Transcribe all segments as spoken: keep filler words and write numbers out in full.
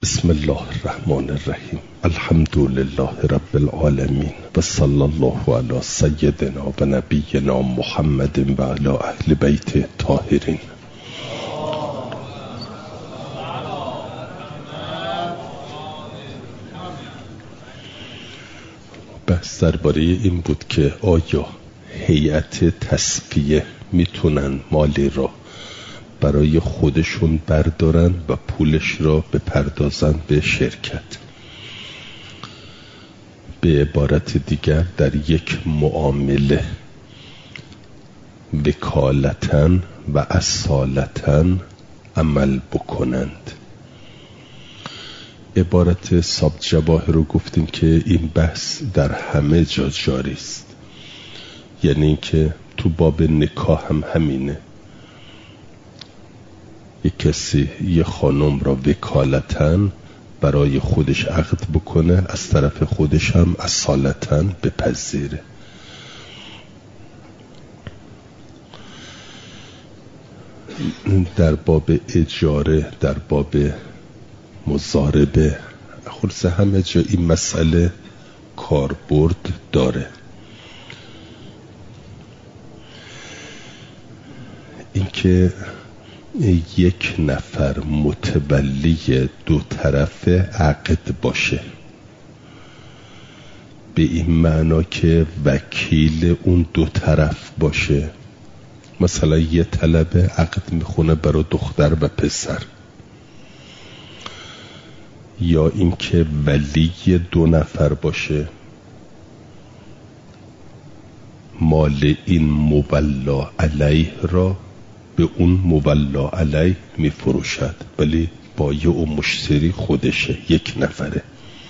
بسم الله الرحمن الرحیم. الحمد لله رب العالمین و صلی الله علی سیدنا و نبینا محمد و علی اهل بیت الطاهرین. بحث درباره این بود که آیا هیئت تصفیه میتونن مالی را برای خودشون بردارن و پولش را بپردازن به شرکت. به عبارت دیگر در یک معامله وکالتاً و اصالتاً عمل بکنند. عبارت صاحب جواهر رو گفتیم که این بحث در همه جا جاری است، یعنی اینکه تو باب نکاح هم همینه. یک کسی یه خانم را وکالتاً برای خودش عقد بکنه، از طرف خودش هم اصالتاً بپذیره. در باب اجاره، در باب مضاربه، خلاص همه جا این مسئله کاربرد داره. اینکه یک نفر متولی دو طرف عقد باشه، به این معنا که وکیل اون دو طرف باشه. مثلا یه طلبه عقد میخونه برای دختر و پسر، یا اینکه ولی دو نفر باشه، مال این مولا علیه را به اون مولا علیه می فروشد، ولی بایع و مشتری خودشه، یک نفره،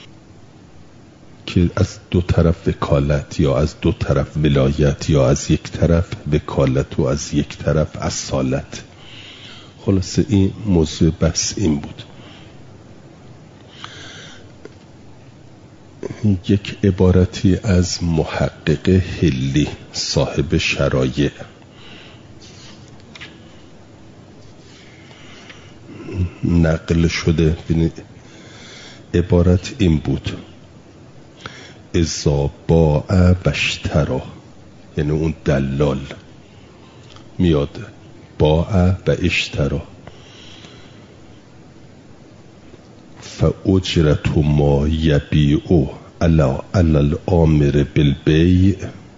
که از دو طرف وکالت یا از دو طرف ولایت یا از یک طرف وکالت و از یک طرف اصالت. خلاصه این موضوع بس این بود. یک عبارتی از محقق حلی صاحب شرایع نقل شده. عبارت این بود: اذا باع بشترا، یعنی اون دلال میاد باع و اشترا، فاجرت ما یبیع علی الامر بالبیع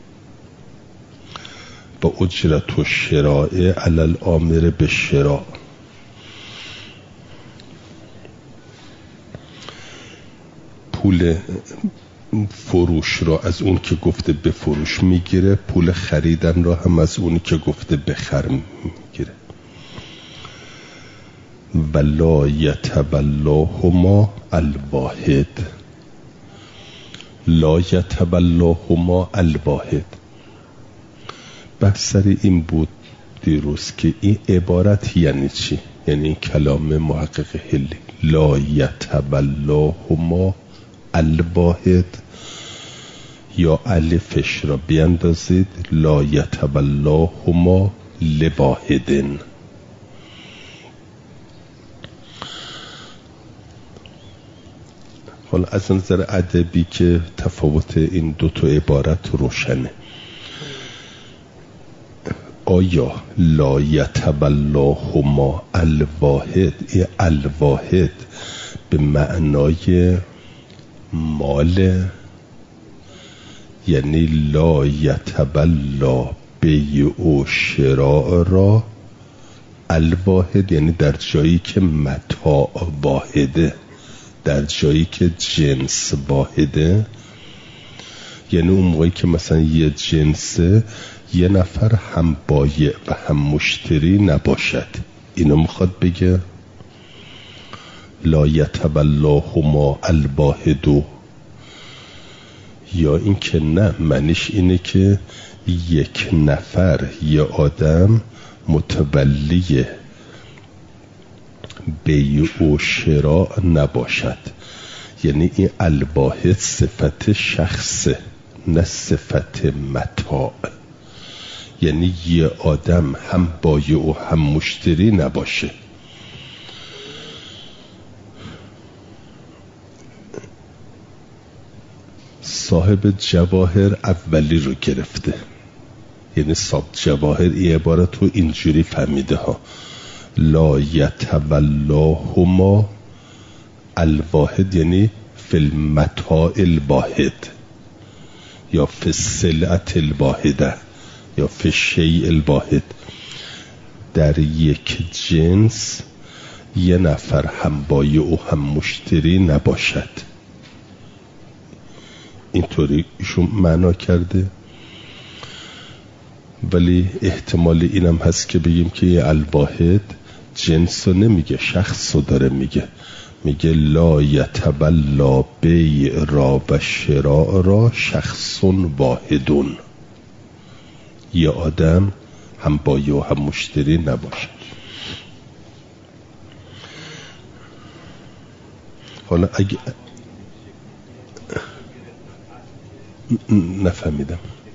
و اجرت الشراء علی الامر بالشراء. پول فروش را از اون که گفته به فروش میگیره، پول خریدن را هم از اونی که گفته بخر میگیره. ولا یتبلاهما الواحد، لا یتبلاهما الواحد. بحث سر این بود دیروز که این عبارت یعنی چی؟ یعنی این کلام محقق حلی لا یتبلاهما الواحد، یا الفش را بیندازید لا یتبلاهما لواحدن. حالا از نظر ادبی که تفاوت این دو تا عبارت روشنه. آیا لا یتبلاهما الواحد، ای الواحد به معنای مال، یعنی لا یتبلا بیع و شراء را الواحد، یعنی در جایی که متاع واحده، در جایی که جنس واحده، یعنی اون موقعی که مثلا یه جنسه یه نفر هم بایع و هم مشتری نباشد. اینو میخواد بگه لا یتبلاهما الواحد. یا این که نه، معنیش اینه که یک نفر یه آدم متولی بیع و شراء نباشد. یعنی این الواحد صفت شخصه، نه صفت متاع. یعنی یه آدم هم بایع و هم مشتری نباشه. صاحب جواهر اولی رو گرفته، یعنی صاحب جواهر این عبارت رو اینجوری فهمیده ها: لا یتولاهما الواحد، یعنی فی المتاع الواحد یا فی السلعة الواحده یا فی الشیء الواحد. در یک جنس یه نفر هم بایع و هم مشتری نباشد. اینطوری ایشون معنا کرده، ولی احتمال اینم هست که بگیم که یه الواحد جنس رو نمیگه، شخص رو داره میگه. میگه لا یتولا بیع را و شراء را شخص واحدون، یه آدم هم بایع و هم مشتری نباشد. حالا اگه نفهمیدم.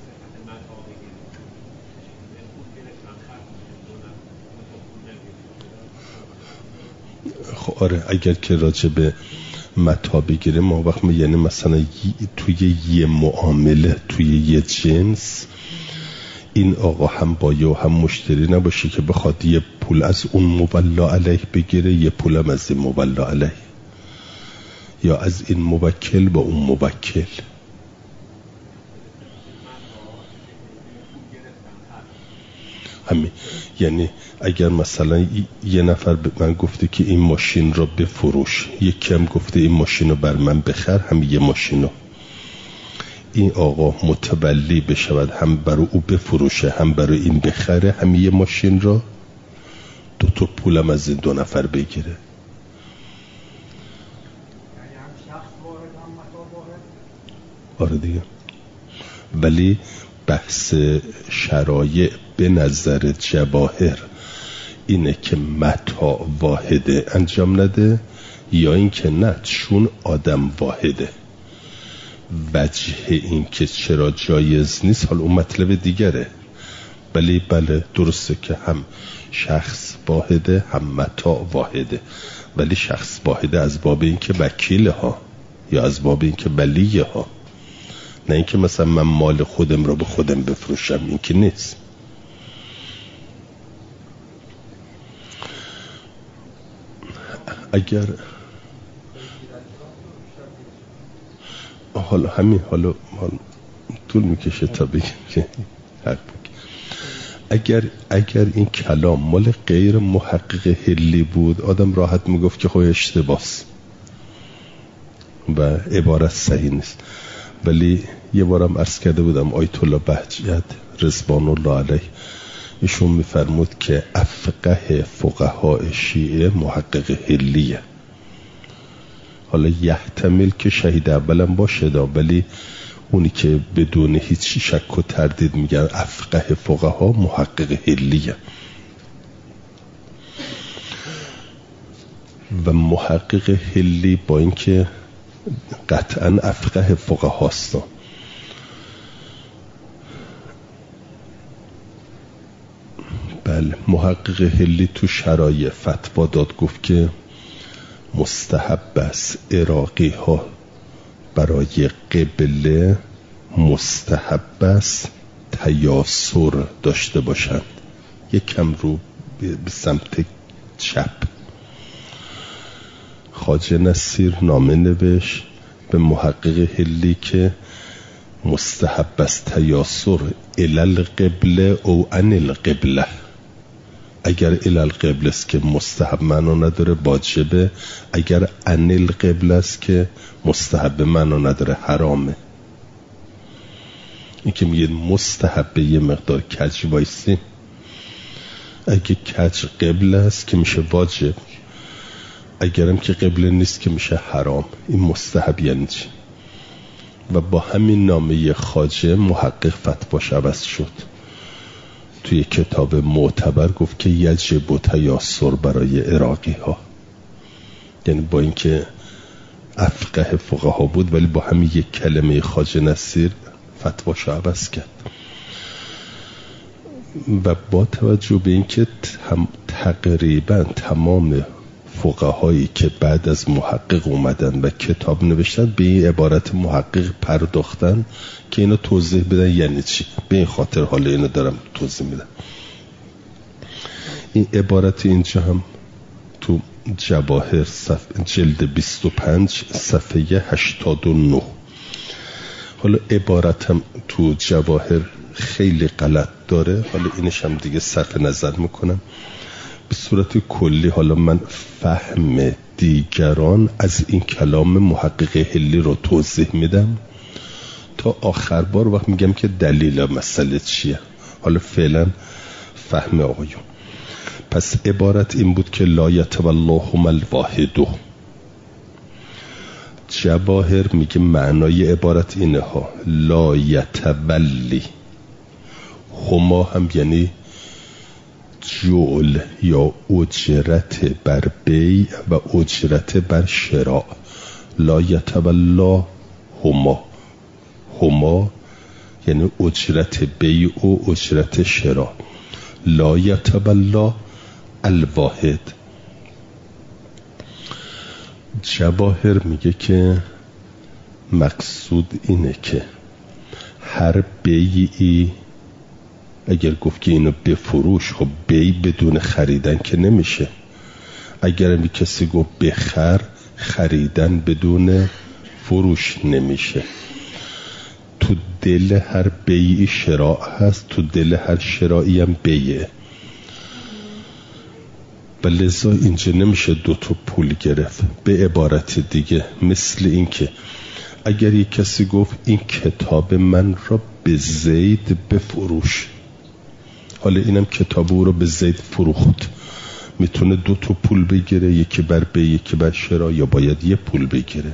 خب آره، اگر که راجع به متاع بگیریم ما وقت می یعنی مثلا توی یه معامله توی یه جنس این آقا هم بایع و هم مشتری نباشه که بخواد یه پول از اون مولا علیه بگیره، یه پولم از این مولا علیه، یا از این موکل با اون موکل. همین یعنی اگر مثلا یه نفر به من گفته که این ماشین رو بفروش، یکی هم گفته این ماشین رو بر من بخر، هم یه ماشین رو این آقا متولی بشود، هم برای او بفروشه هم برای این بخره، هم یه ماشین رو دو تا پولم از این دو نفر بگیره. آره دیگه. ولی بحث شرایع به نظر جواهر اینه که متاع واحده انجام نده، یا این که نه چون آدم واحده. وجه این که چرا جایز نیست حالا اون مطلب دیگره، ولی بله درسته که هم شخص واحده هم متاع واحده، ولی شخص واحده از باب این که وکیله ها یا از باب این که ولیه ها، نه اینکه مثلا من مال خودم رو به خودم بفروشم، این که نیست. اگر حالا همین حالا, حالا طول میکشه تا بگیم که اگر اگر این کلام مال غیر محقق حلی بود آدم راحت میگفت که خب اشتباس و عبارت صحیح نیست. ولی یه بارم عرض کرده بودم آیت الله بهجت رضوان الله علیه ایشون میفرمود که افقه فقهای شیعه محقق حلیه. حالا یحتمل که شهید اولم باشه دا، ولی اونی که بدون هیچ شک و تردید میگن افقه فقها محقق حلیه. و محقق حلی با اینکه قطعا افقه فقها هستن، بله محقق حلی تو شرایع فتوا داد، گفت که مستحب است عراقی ها برای قبله مستحب است تیاسر داشته باشند، یک کم رو به سمت چپ. خواجه نصیر نامه نوشت به محقق حلی که مستحب است تیاسر الال قبله او عن القبله. اگر الال قبله است که مستحب معنا نداره واجبه، اگر عن القبله است که مستحب معنا نداره حرامه. این که میگه مستحب یه مقدار کج وایسی، اگه کج قبله است که میشه واجب، اگرم که قبله نیست که میشه حرام. این مستحب یعنی چی؟ و با همین نامه خواجه محقق فتواش عوض شد، توی کتاب معتبر گفت که یجب تیاسر برای عراقی ها. یعنی با اینکه افقه فقها بود ولی با همین یک کلمه خواجه نصیر فتواش عوض کرد. و با توجه به اینکه تقریبا تمام فقهایی که بعد از محقق اومدن و کتاب نوشتن به این عبارت محقق پرداختن که اینو توضیح بدن یعنی چی. به این خاطر حالا اینو دارم توضیح میدم. این عبارت اینجا هم تو جواهر صفحه جلد بیست و پنج صفحه هشتاد و نه. حالا عبارت هم تو جواهر خیلی غلط داره، حالا اینش هم دیگه صرف نظر میکنم. به صورت کلی حالا من فهم دیگران از این کلام محقق حلی رو توضیح میدم تا آخر بار وقت میگم که دلیل مسئله چیه. حالا فعلا فهم آقایون. پس عبارت این بود که لا یتولاهم الواحد. جواهر میگه معنای عبارت اینه ها، لا یتولی هما هم یعنی جعل یا اجرت بر بیع و اجرت بر شراء. لا یتولا هما، هما یعنی اجرت بیع و اجرت شراء. لا یتولا الواحد. جواهر میگه که مقصود اینه که هر بیعی، اگر گفت که اینو بفروش، خب بیع بدون خریدن که نمیشه. اگر می کسی گفت بخر، خریدن بدون فروش نمیشه. تو دل هر بیعی شراء هست، تو دل هر شرائی هم بیعه. و لذا اینجا نمیشه دو تا پول گرفت. به عبارت دیگه مثل این که اگر یک کسی گفت این کتاب من را به زید بفروش، حالا اینم کتاب او رو به زید فروخت، میتونه دو تا پول بگیره، یکی بر بیع یکی بر شراء، یا باید یه پول بگیره؟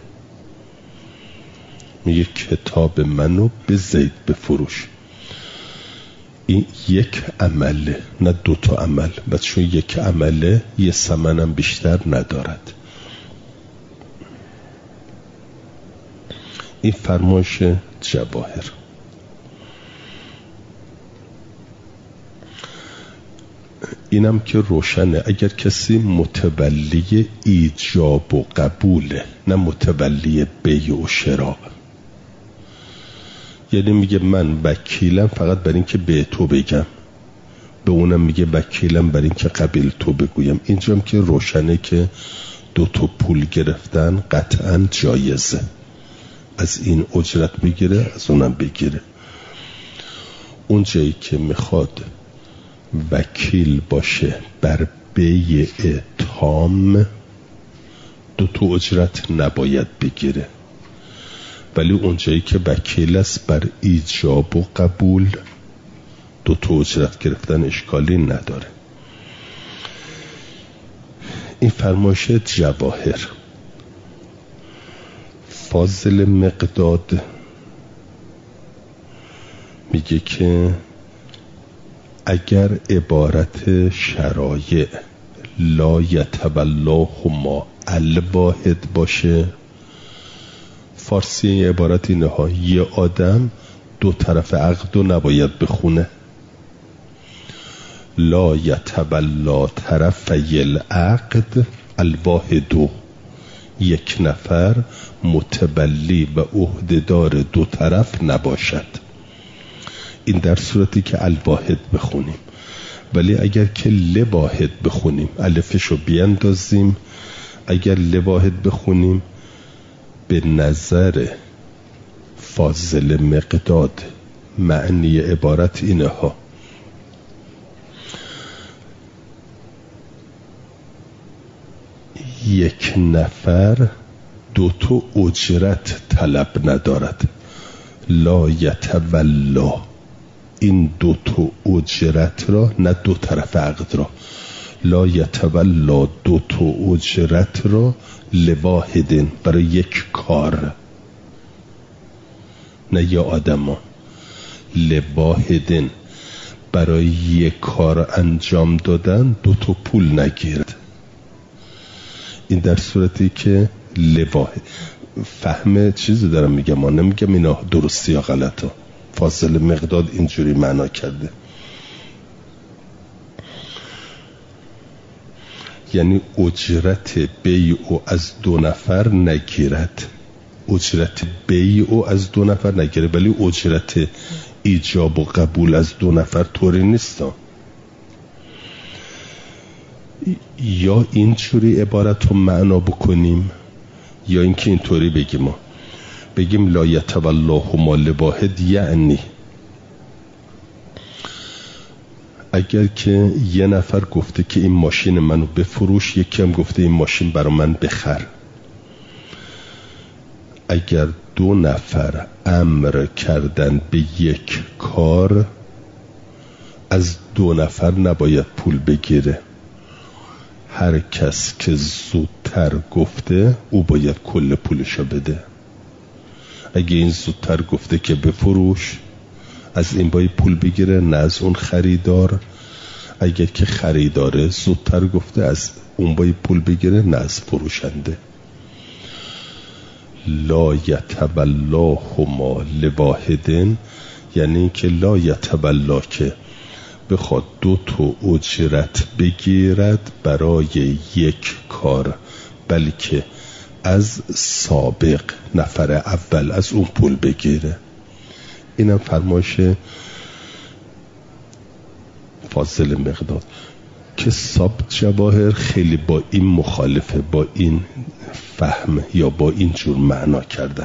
میگه کتاب منو به زید بفروش. این یک عمله، نه دو تا عمل. و چون یک عمله یه ثمنم بیشتر ندارد. این فرمایش جواهر. اینم که روشنه. اگر کسی متولی ایجاب و قبوله، نه متولی بیع و شراء، یعنی میگه من وکیلم فقط برای این که به تو بگم، به اونم میگه وکیلم برای این که قبل تو بگویم. اینجا هم که روشنه که دو تا پول گرفتن قطعا جایزه. از این اجرت بگیره، از اونم بگیره. اون جایی که میخواد وکیل باشه بر بیع تام، دو تا اجرت نباید بگیره. ولی اونجایی که وکیل است بر ایجاب و قبول، دو تا اجرت گرفتن اشکالی نداره. این فرمایش جواهر. فاضل مقداد میگه که اگر عبارت شرایع لا یتولاهما الواحد باشه، فارسی عبارت اینه ها، یه آدم دو طرف عقد رو نباید بخونه. لا یتولا طرفی العقد الواحد. یک نفر متولی و عهدهدار دو طرف نباشد. این در صورتی که الواحد بخونیم. ولی اگر که لواحد بخونیم، الفشو بیندازیم، اگر لواحد بخونیم، به نظر فاضل مقداد معنی عبارت اینه ها، یک نفر دو تا اجرت طلب ندارد. لا یتولا، این دو تا اجرت را، نه دو طرف عقد را، لا یتولا دو تا اجرت را لواحدین، برای یک کار، نه یا آدم ها، لواحدین برای یک کار انجام دادن دو تا پول نگیرد. این در صورتی که لواحد. فهم چیزی دارم میگم، ما نمیگم اینا درستی یا غلطه. فاضل مقداد اینجوری معنا کرده. یعنی اجرت بیع از دو نفر نگیرد، اجرت بیع از دو نفر نگیره، ولی اجرت ایجاب و قبول از دو نفر طوری نیست. یا اینجوری عبارت رو معنا بکنیم یا اینکه اینطوری بگیم ما بگیم لا یتولا هما لواحد، یعنی اگر که یه نفر گفته که این ماشین منو بفروش، یکی هم گفته این ماشین برا من بخر، اگر دو نفر امر کردن به یک کار، از دو نفر نباید پول بگیره. هر کس که زودتر گفته او باید کل پولشو بده. اگه این زودتر گفته که بفروش، از این باید پول بگیره، نه از اون خریدار. اگر که خریداره زودتر گفته، از اون باید پول بگیره، نه از فروشنده. لا یتبلا هما لواحدن، یعنی که لا یتبلا که بخواد دو تا اجرت بگیرد برای یک کار، بلکه از سابق نفر اول از اون پول بگیره. اینم فرمایش فاضل مقداد که ثابت جواهر خیلی با این مخالفه، با این فهم یا با این جور معنا کردن.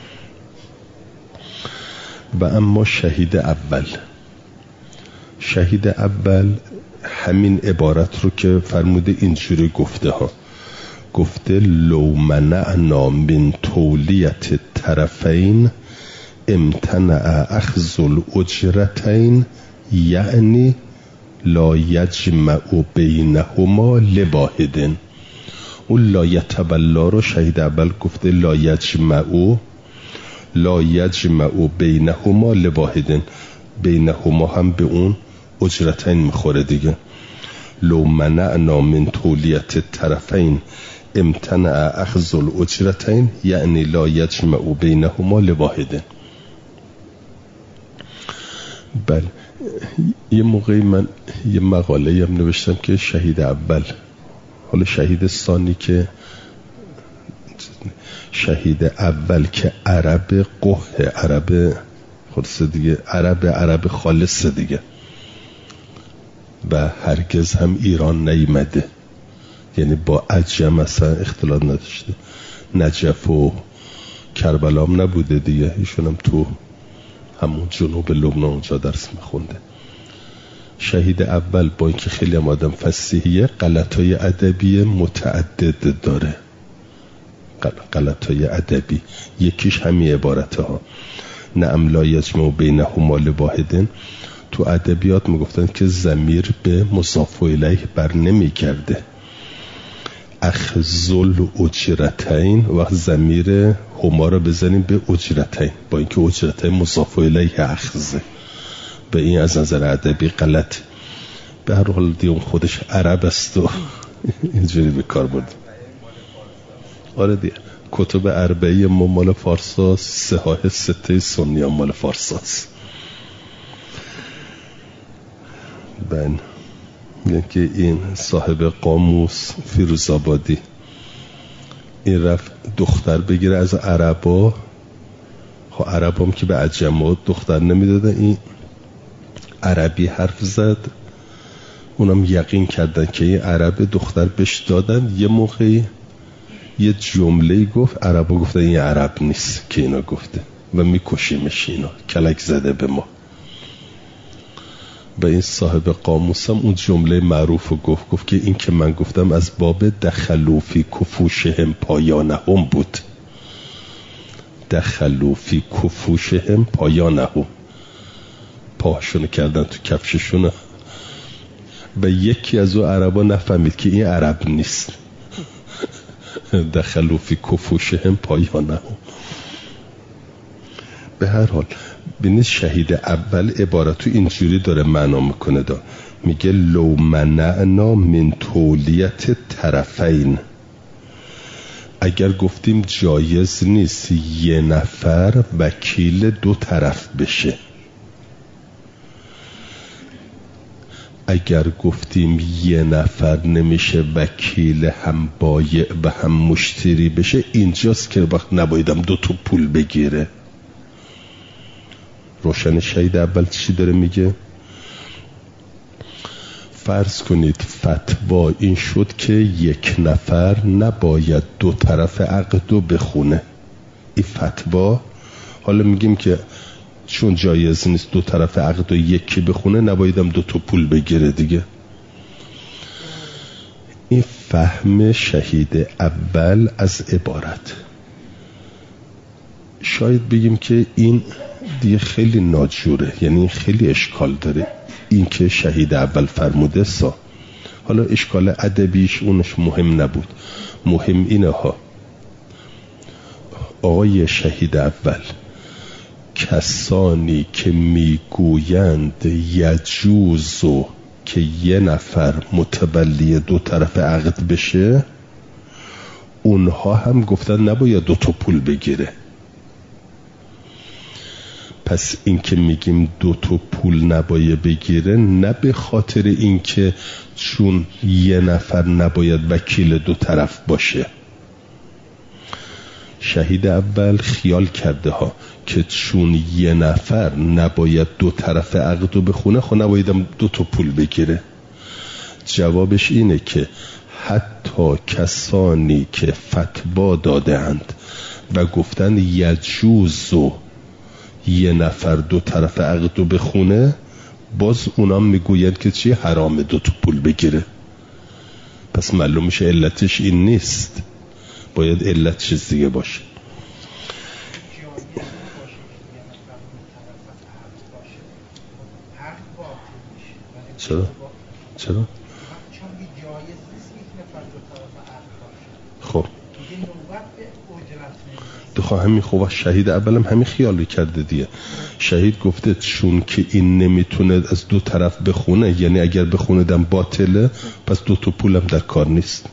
و اما شهید اول، شهید اول همین عبارت رو که فرموده اینجوری گفته ها، گفته لو منعنا من تولیت طرفین امتنع اخذ الاجرتین، یعنی لا یجمع بینهما لواحدن. اون لا یتبلا رو شهید اول گفته لا یجمع، لا یجمع بینهما لواحدن، بینهما هم به اون اجرتین میخوره دیگه. لو منعنا من تولیت طرفین امتنع اخذ الاجرتین، یعنی لا یجمع بینهما لواحدن. بله، یه موقعی من یه مقاله هم نوشتم که شهید اول، حالا شهید ثانی که شهید اول که عرب قه، عرب خودسته دیگه، عرب عرب خالص دیگه، و هرگز هم ایران نیامده، یعنی با عجم اصلا اختلاط نداشته، نجف و کربلا هم نبوده دیگه، ایشون هم تو همون جنوب لبنان اونجا درس میخونده. شهید اول با اینکه خیلی هم آدم فصیحیه، غلطای ادبی متعدد داره، غلطای ادبی. یکیش همین عبارته ها، نعم لا یجمع بینهما لواحدن. تو ادبیات میگفتن که ضمیر به مضاف الیه بر نمیگرده، اخذ الاجرتین، و ضمیر هما رو بزنیم به اجرتین، با اینکه اجرتین مضاف الیه اخذه. به این از نظر ادبی غلط. به هر حال دیگه اون خودش عرب است و اینجوری به کار برد. آره دیگه، کتب اربعی ما مال فارساست، صحاح سته سنی هم مال فارساست. بن یعنی که این صاحب قاموس فیروزآبادی این رفت دختر بگیره از عربا، خب عرب هم که به عجم دختر نمیدادن، این عربی حرف زد، اونم یقین کردن که این عرب دختر بهش دادن. یه موقعی یه جمله گفت، عربا گفتن این عرب نیست که اینا گفته و میکشیمش، اینا کلک زده به ما. و این صاحب قاموس هم اون جمله معروف رو گفت، گفت که این که من گفتم از باب دخلوا فی کفوشهم پایانهم بود، دخلوا فی کفوشهم پایانهم، پاهاشونو کردن تو کفششون. و یکی از اون عربا نفهمید که این عرب نیست، دخلوا فی کفوشهم پایانهم. به هر حال ببینید شهید اول عبارتو اینجوری داره معنا میکنه، دا میگه لو منعنا من تولیت طرفین، اگر گفتیم جایز نیست یه نفر وکیل دو طرف بشه، اگر گفتیم یه نفر نمیشه وکیل هم بایع و هم مشتری بشه، اینجاست که وقت نبایدم دو تا پول بگیره. روشن شهید اول چی داره میگه؟ فرض کنید فتوا این شد که یک نفر نباید دو طرف عقد رو بخونه. این فتوا، حالا میگیم که چون جایز نیست دو طرف عقد رو یکی بخونه، نبایدم دو تا پول بگیره دیگه. این فهم شهید اول از عبارت. شاید بگیم که این دیگه خیلی ناجوره، یعنی خیلی اشکال داره این که شهید اول فرموده سا. حالا اشکال ادبیش اونش مهم نبود، مهم اینه ها. آقای شهید اول، کسانی که میگویند یجوزو که یه نفر متولی دو طرف عقد بشه، اونها هم گفتن نباید دو تا پول بگیره. پس این که میگیم دو تا پول نباید بگیره، نه به خاطر این که چون یه نفر نباید وکیل دو طرف باشه. شهید اول خیال کرده ها که چون یه نفر نباید دو طرف عقد رو بخونه، خب نبایدم دو تا پول بگیره. جوابش اینه که حتی کسانی که فتوا دادند و گفتن یجوزو یه نفر دو طرف عقد رو بخونه، باز اونا میگوید که چی؟ حرام دو تا پول بگیره. پس معلوم میشه علتش این نیست، باید علت چیز دیگه باشه. چرا؟ چرا؟ خب بخواه همین خواه شهید اولم همین خیالی کرده دیگه. شهید گفته چون که این نمیتونه از دو طرف بخونه، یعنی اگر بخونه دم باطله، پس دو تا پولم در کار نیست.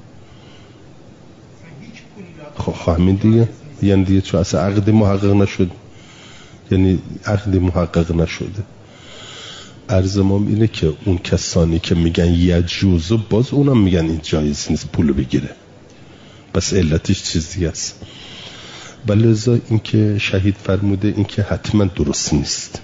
خب همین دیگه، یعنی دیگه چون اصلا عقد محقق نشد، یعنی عقد محقق نشده. عرض ما اینه که اون کسانی که میگن یجوزو، باز اونم میگن این جایز نیست پول بگیره، بس علتش چیزی است. بلذا این که شهید فرموده این که حتما درست نیست.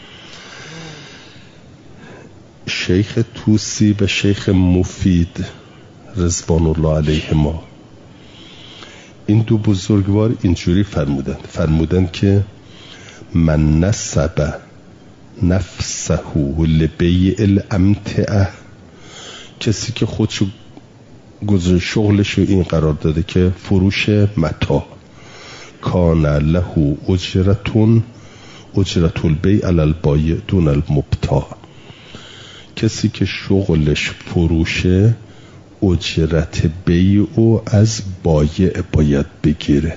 شیخ توسی و شیخ مفید رضوان الله علیهما، این دو بزرگوار اینجوری فرمودن فرمودن که من نسب نفسه لبیع الامتعه، کسی که خودشو گذر شغلشو این قرار داده که فروش متاع، کان له اجرتون اجرت البیع علی البایع دون المبتاع، کسی که شغلش فروشه اجرت بیع او از بایع باید بگیره.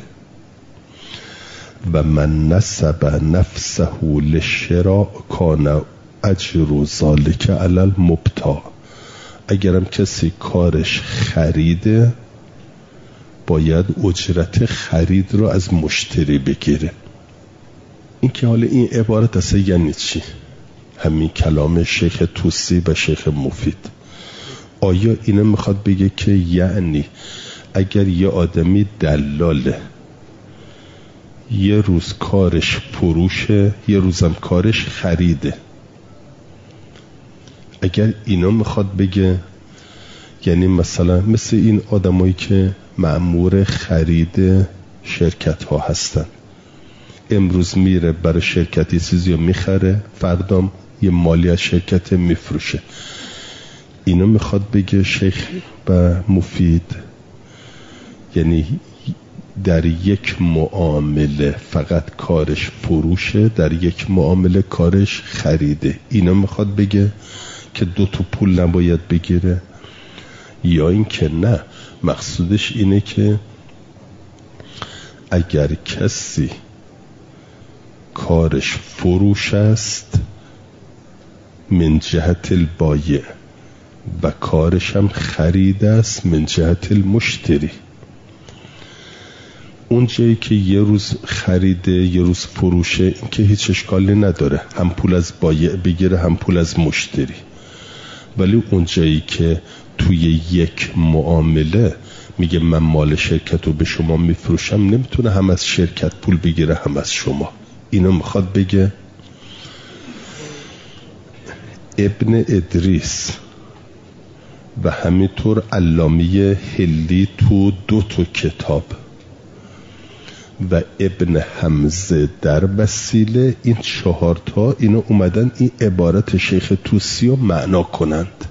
و من نسب نفسه للشراء کان اجر ذلک علی المبتاع، اگرم کسی کارش خریده باید اجرت خرید رو از مشتری بگیره. این که حالا این عبارت اصلا یعنی چی؟ همین کلام شیخ توسی و شیخ مفید. آیا اینو میخواد بگه که یعنی اگر یه آدمی دلاله، یه روز کارش فروشه، یه روزم کارش خریده، اگر اینو میخواد بگه، یعنی مثلا مثل این آدمایی که مأمور خرید شرکت ها هستن، امروز میره برای شرکتی چیزی رو میخره، فردام یه مالی از شرکت میفروشه. اینو میخواد بگه شیخ و مفید، یعنی در یک معامله فقط کارش فروشه، در یک معامله کارش خریده. اینو میخواد بگه که دو تا پول نباید بگیره؟ یا این که نه، مقصودش اینه که اگر کسی کارش فروش است من جهت البایع و کارش هم خرید است من جهت المشتری، اون جایی که یه روز خریده یه روز فروشه، این که هیچ اشکالی نداره، هم پول از بایع بگیره هم پول از مشتری. ولی اونجایی که توی یک معامله میگه من مال شرکت رو به شما میفروشم، نمیتونه هم از شرکت پول بگیره هم از شما. اینو میخواد بگه. ابن ادریس و همینطور علامه حلی تو دو تا کتاب و ابن حمزه در وسیله، این چهار تا اینا اومدن این عبارت شیخ طوسی رو معنا کنند.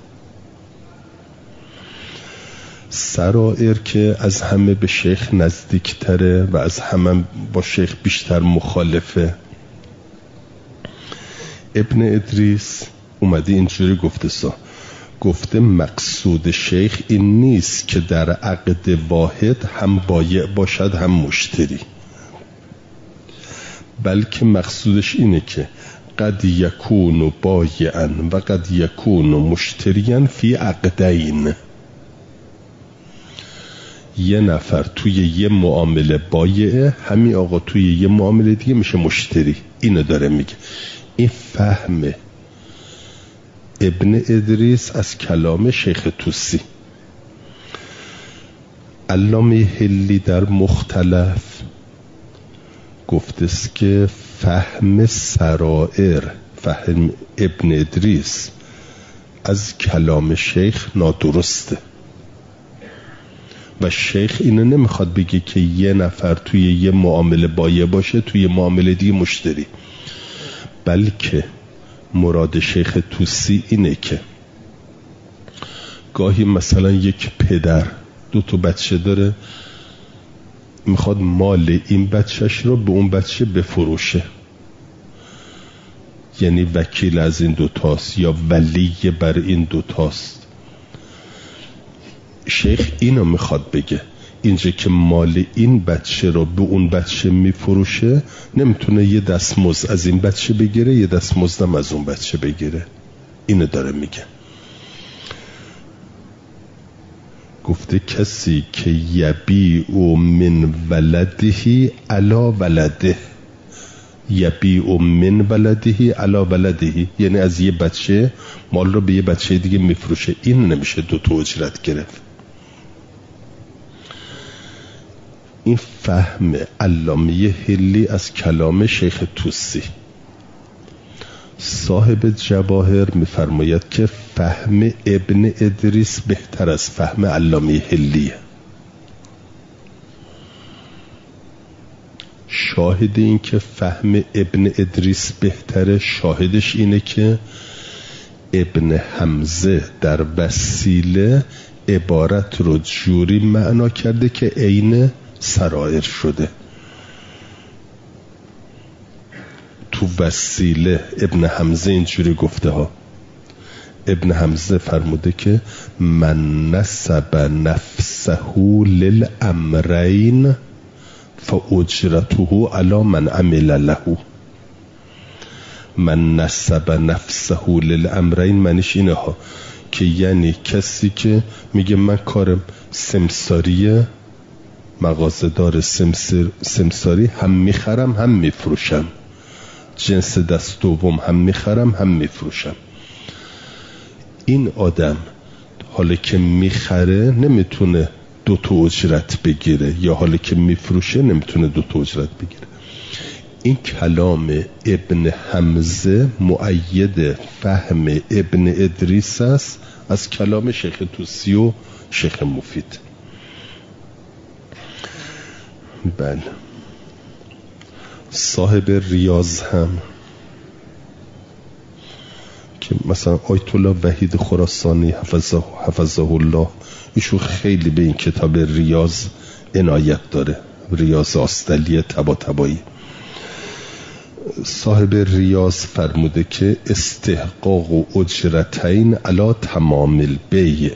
سرائر که از همه به شیخ نزدیکتره و از همه با شیخ بیشتر مخالفه. ابن ادریس اومده اینجوری گفته سا گفته مقصود شیخ این نیست که در عقد واحد هم بایع باشد هم مشتری، بلکه مقصودش اینه که قد یکون بایعا و قد یکون مشتریان فی عقدین. یه نفر توی یه معامله بایعه، همین آقا توی یه معامله دیگه میشه مشتری. اینو داره میگه. این فهم ابن ادریس از کلام شیخ طوسی. علامه حلی در مختلف گفته است که فهم سرائر، فهم ابن ادریس از کلام شیخ نادرسته و شیخ اینو نمیخواد بگه که یه نفر توی یه معامله بایع باشه توی معامله دیگه مشتری، بلکه مراد شیخ طوسی اینه که گاهی مثلا یک پدر دو تا بچه داره، میخواد مال این بچهش رو به اون بچه بفروشه، یعنی وکیل از این دوتاست یا ولی بر این دوتاست. شیخ اینو میخواد بگه اینجا که مال این بچه رو به اون بچه میفروشه، نمیتونه یه دستمزد از این بچه بگیره یه دستمزدم از اون بچه بگیره. اینو داره میگه. گفته کسی که یبیع من ولده علی ولده، یبیع من ولده علی ولده، یعنی از یه بچه مال رو به یه بچه دیگه میفروشه. این نمیشه دو تا اجرت گرفت. این فهم علامه حلی از کلام شیخ طوسی. صاحب جواهر میفرماید که فهم ابن ادریس بهتر از فهم علامه حلیه. شاهد این که فهم ابن ادریس بهتره، شاهدش اینه که ابن حمزه در وسیله عبارت رو جوری معنا کرده که عین سرائر شده. تو وسیله ابن حمزه اینجوری گفته ها، ابن حمزه فرموده که من نسب نفسه للامرین فاجرته علی من عمل له. من نسب نفسه للامرین معنیش اینه ها که یعنی کسی که میگه من کارم سمساریه، مغازه‌دار سمسر سمساری، هم میخرم هم میفروشم، جنس دست دوم هم میخرم هم میفروشم. این آدم حالا که میخره نمیتونه دو تا اجرت بگیره، یا حالا که میفروشه نمیتونه دو تا اجرت بگیره. این کلام ابن حمزه مؤید فهم ابن ادریس است از کلام شیخ طوسی و شیخ مفید. بله. صاحب ریاض هم که مثلا آیت الله وحید خراسانی حفظه, حفظه الله، ایشون خیلی به این کتاب ریاض عنایت داره، ریاض آستلیه تبا تبایی. صاحب ریاض فرموده که استحقاق و اجرتین علی تمام البیع.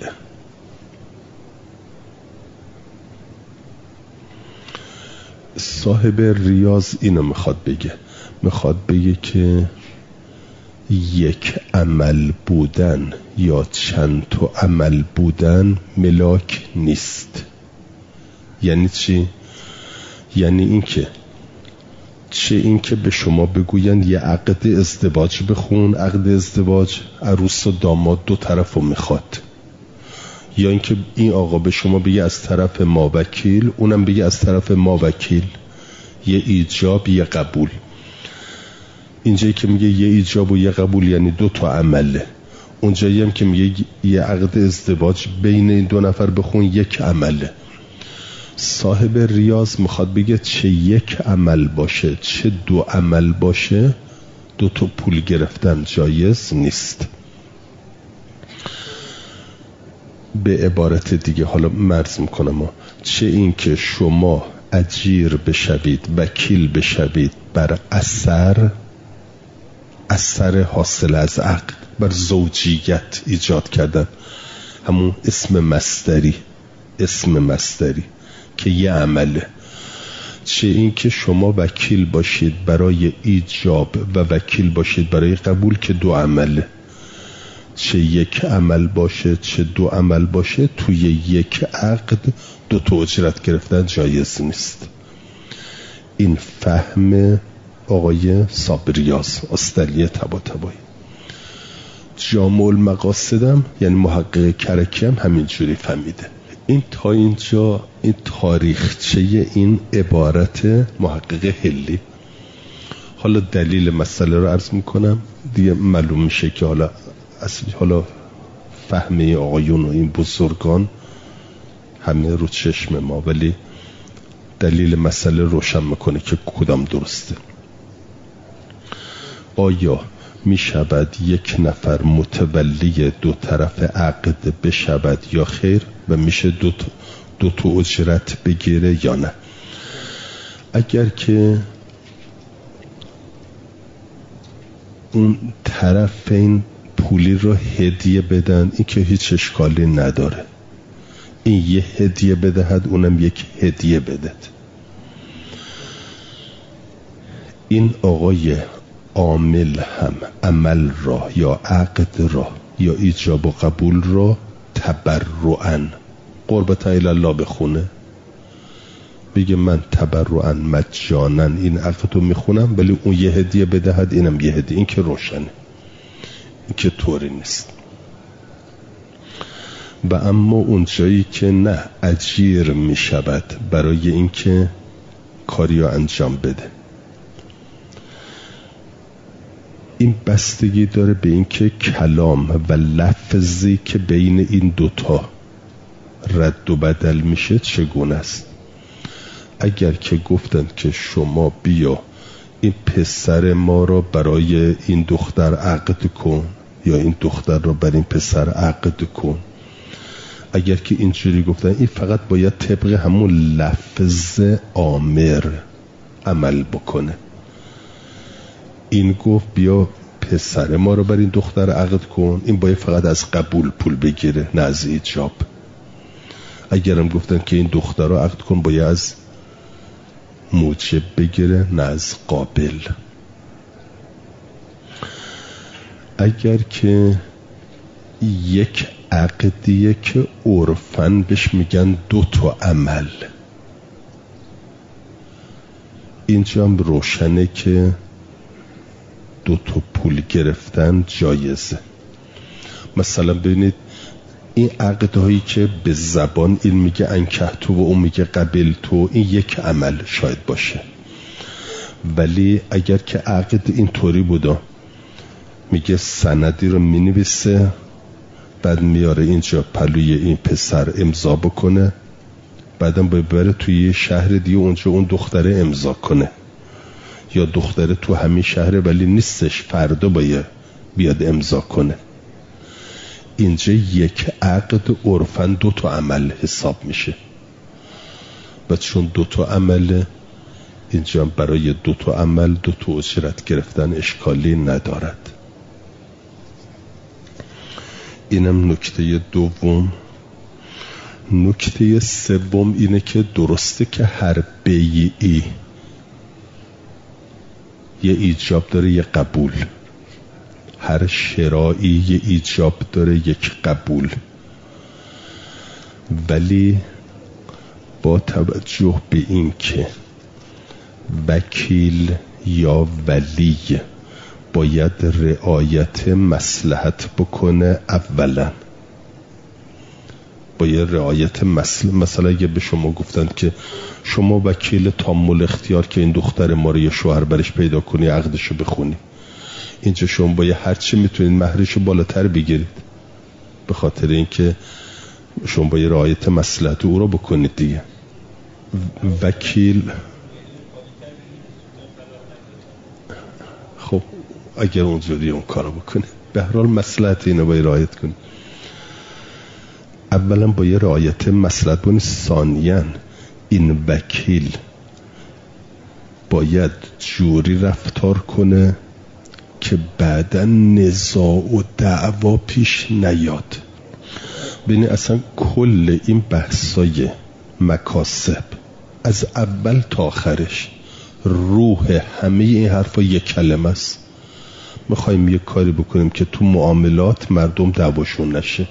صاحب ریاض اینو میخواد بگه، میخواد بگه که یک عمل بودن یا چند تا عمل بودن ملاک نیست. یعنی چی؟ یعنی این که چه این که به شما بگوین یه عقد ازدواج بخون، عقد ازدواج عروس و داماد دو طرف رو میخواد، یا اینکه این آقا به شما بگه از طرف ما وکیل، اونم بگه از طرف ما وکیل، یه ایجاب یه قبول. اینجایی که میگه یه ایجاب و یه قبول یعنی دو تا عمله، اونجایی هم که میگه یه عقد ازدواج بین این دو نفر بخون یک عمله. صاحب ریاض میخواد بگه چه یک عمل باشه چه دو عمل باشه، دو تا پول گرفتن جایز نیست. به عبارت دیگه حالا مرز میکنم ما. چه این که شما اجیر بشوید، وکیل بشوید بر اثر اثر حاصل از عقد، بر زوجیت ایجاد کردن، همون اسم مصدری، اسم مصدری که یه عمله. چه این که شما وکیل باشید برای ایجاب و وکیل باشید برای قبول که دو عمله. چه یک عمل باشه چه دو عمل باشه، توی یک عقد دو تا اجرت گرفتن جایز نیست. این فهم آقای صابریاز استلی طباطبایی. جامع المقاصدم یعنی محقق کرکی هم همینجوری فهمیده. این تا اینجا این تاریخچه این عبارت محقق هلی. حالا دلیل مسئله رو عرض میکنم دیگه معلوم میشه که حالا اصلی حالا فهمه آقایون و این بزرگان همه رو چشم ما، ولی دلیل مسئله روشن میکنه که کدام درسته. آیا می شود یک نفر متولی دو طرف عقد بشود یا خیر و میشه دو تا, دو تا اجرت بگیره یا نه؟ اگر که اون طرفین پولی رو هدیه بدن، این که هیچ اشکالی نداره، این یه هدیه بدهد اونم یک هدیه بدهد. این آقای عامل هم عمل را یا عقد را یا ایجاب و قبول را تبرعاً قربتا الی الله بخونه، بگه من تبرعاً مجانا این عقد رو میخونم، ولی اون یه هدیه بدهد اینم یه هدیه، این که روشنه، این که طوری نیست. و اما اون جایی که نه اجیر میشود برای اینکه کاری رو انجام بده، این بستگی داره به اینکه کلام و لفظی که بین این دوتا رد و بدل میشه چگونه است. اگر که گفتند که شما بیا این پسر ما رو برای این دختر عقد کن یا این دختر رو برای این پسر عقد کن، اگر که اینجوری گفتن، این فقط باید طبق همون لفظ آمر عمل بکنه. این گفت بیا پسر ما رو برای این دختر عقد کن، این باید فقط از قبول پول بگیره نه از ایجاب. اگرم گفتن که این دختر رو عقد کن، باید از موجب بگیره نه از قابل. اگر که یک عقدیه که عرفاً بهش میگن دو تا عمل، اینجا هم روشنه که دو تا پول گرفتن جایزه. مثلا ببینید این عقدهایی که به زبان این میگه انکه تو و اون میگه قبل تو، این یک عمل شاید باشه، ولی اگر که عقد این طوری بودا میگه سندی رو مینویسه، بعد میاره اینجا پلوی این پسر امضا بکنه، بعدم باید بره توی شهر دیگه اونجا اون دختره امضا کنه، یا دختره تو همین شهره ولی نیستش، فردا باید بیاد امضا کنه. اینجا یک عقد عرفاً دو تا عمل حساب میشه و چون دو تا عمل، اینجا برای دو تا عمل دو تا اجرت گرفتن اشکالی ندارد. اینم نکته دوم. نکته سوم اینه که درسته که هر بیعی یه ایجاب داره یه قبول، هر شرایی یه ایجاب داره یک قبول، ولی با توجه به این که وکیل یا ولی باید رعایت مصلحت بکنه. اولا باید رعایت مصلحت. مثلا اگه به شما گفتند که شما وکیل تامل اختیار که این دختر ما رو یه شوهر برش پیدا کنی، عقدشو بخونی، اینجا شما باید هرچی میتونید مهرشو بالاتر بگیرید، به خاطر اینکه شما باید رعایت مصلحت او رو بکنید دیگه. وکیل خب اگر اونجوری اون کارو بکنه، به هر حال مصلحت اینو باید رعایت کنید. اولا باید رعایت مصلحت بکنید. ثانیاً این وکیل باید جوری رفتار کنه که بعدا نزاع و دعوا پیش نیاد. ببینید اصلا کل این بحثای مکاسب از اول تا آخرش روح همه این حرفا یک کلمه است. میخوایم یک کاری بکنیم که تو معاملات مردم دعواشون نشه.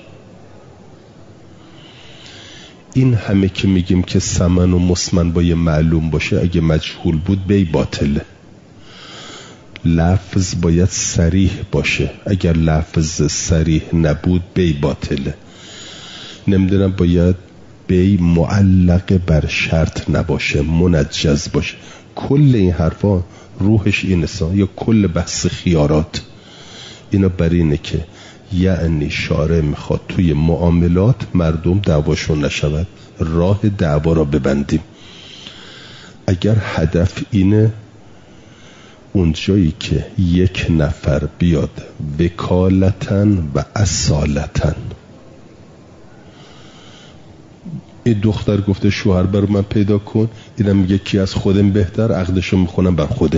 این همه که میگیم که ثمن و مسمن باید معلوم باشه، اگه مجهول بود بی باطله. لفظ باید صریح باشه، اگر لفظ صریح نبود بی باطله. نمیدونم باید بی معلق بر شرط نباشه، منجز باشه. کل این حرفا روحش اینه، یا کل بحث خیارات اینا بر اینه که یعنی شارع میخواد توی معاملات مردم دعواشون نشود، راه دعوا را ببندیم. اگر هدف اینه اونجایی که یک نفر بیاد وکالتن و اصالتن، این دختر گفته شوهر برو من پیدا کن، اینم میگه کی از خودم بهتر، عقدشو میخونم بر خودم.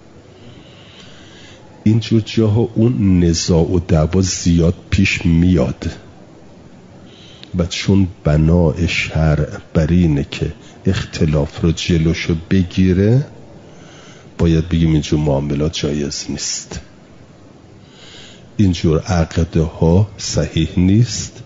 اینجور جاها اون نزاع و دعوا زیاد پیش میاد و چون بنای شرع بر اینه که اختلاف رو جلوشو بگیره، باید بگیم اینجور معاملات جایز نیست، اینجور عقده ها صحیح نیست.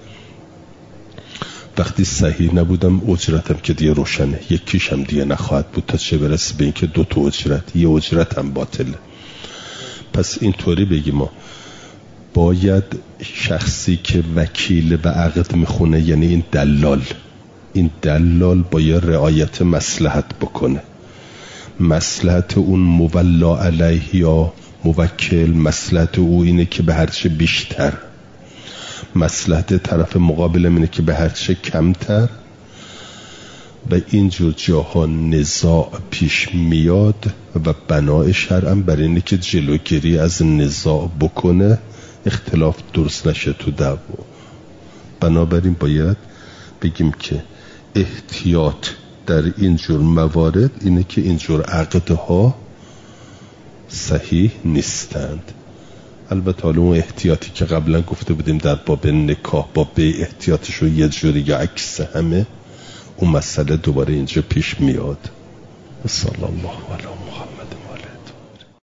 وقتی صحیح نبودم اجرتم که دیگه روشنه، یکیشم دیگه نخواهد بود تا چه برسه به این که دو تا اجرت، یه اجرتم باطله. پس اینطوری بگیم ما باید شخصی که وکیل و عقد میخونه، یعنی این دلال، این دلال باید رعایت مصلحت بکنه. مصلحت اون مولا علیه یا موکل، مصلحت او اینه که به هرچه بیشتر، مصلحت طرف مقابل اینه که به هرچه کمتر. و اینجور جاها نزاع پیش میاد و بنای شرعم بر اینه که جلوگیری از نزاع بکنه، اختلاف درست نشه تو دعوا. بنابراین باید بگیم که احتیاط در اینجور موارد اینه که اینجور عقدها صحیح نیستند. البته حالا اون احتیاطی که قبلا گفته بودیم در باب نکاح، با به احتیاطش رو یه جوری یا عکس همه، اون مسئله دوباره اینجا پیش میاد. صلی الله علی محمد.